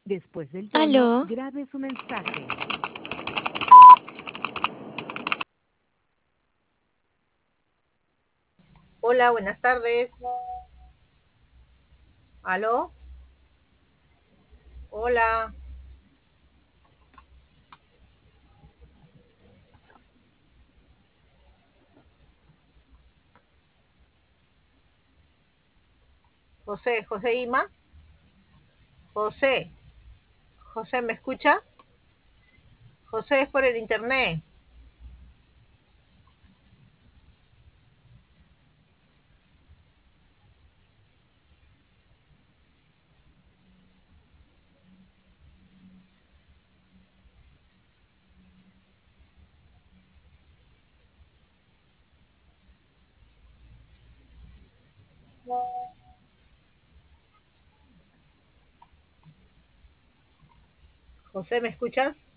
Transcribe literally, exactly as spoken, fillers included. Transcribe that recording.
Después del tono, Aló, grabe su mensaje. Hola, buenas tardes. ¿Aló? Hola. José, José Ima. José. José, ¿me escucha? José, es por el internet. José, ¿me escuchas?